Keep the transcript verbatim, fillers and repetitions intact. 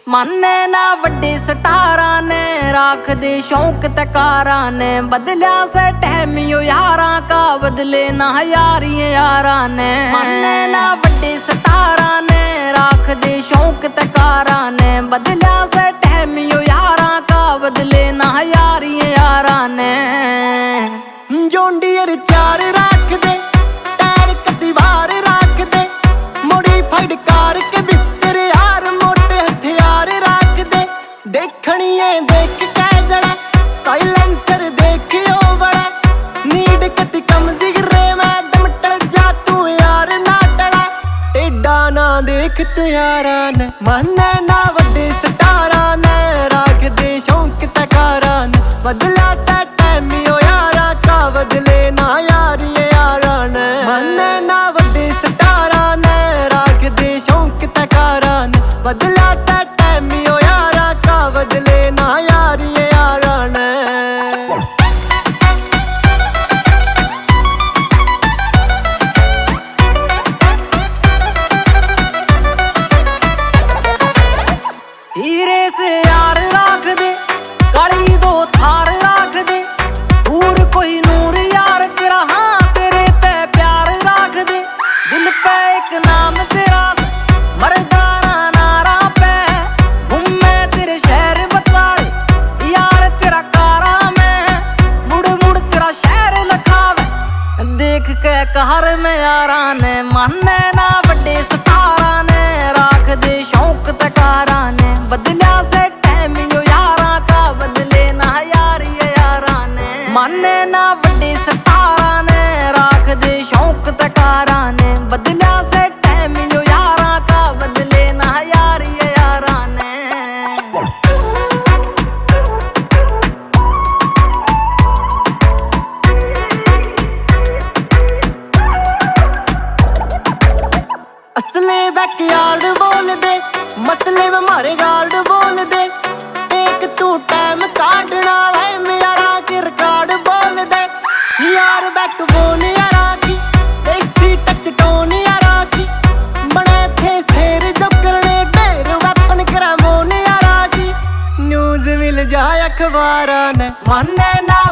माने ना वड्डे सटारा ने राख दे शौक ते कारा ने बदलिया से टहमियो यारा का बदले ना यारी यारा ने। माने ना वड्डे सटारा ने राख दे शौक ते कारा ने बदलिया से टहमियो यारा का बदले ना यारी यारा ने। जोंडियर चार राख दे टायर कदी बार राख दे मॉडिफाइड कार के भीतर यार मोटे हथियार राख दे। देखनिए देख के जड़ा साइलेंसर देखियो बड़ा नीड कदी कम जिगरे मैं दम टल जा तू यार ना टला टेढ़ा ना देख तू यारा ने। माने ना वड्डे सटारा ने राख दे शौक ते कारा ने बदला सा टाइमियो यारा का बदले ना यारी यारा ने। माने ना वड्डे सटारा ने राख दे शौक ते कारा ने बदला सा टाइमियो यारा का बदले ना यारी यारा ने। हीरे से यार राख दे काली दो थार राख दे दूर कोई नूर यार तेरा हाँ तेरे ते प्यार राख दे। दिल पे एक नाम तेरा मर्दाना नारा पे घूमे तेरे शहर बताड़े यार तेरा कारा में मुड़ मुड़ तेरा शहर लखावे देख के कहर में यारा ने। माने ना वड्डे सतारा ने राख दे शौक ते कारा ने बदलिया से टहमियो यारा का बदले ना यारी यारा ने। माने ना वड्डे सतारा ने राख दे शौक ते कारा ने बदलिया से टहमियो यारा का बदले ना यारी यारा ने। असले बैकयार्ड बोल दे मसले में मारे गार्ड बोल दे एक तू टाइम काटना है मेरा के रिकॉर्ड बोल दे यार बैकबोन यारा की देसी टच टोन यारा की बने थे शेर जो करने ढेर वेपन करा मोन यारा की न्यूज मिल जाए अखबारा ने। माने ना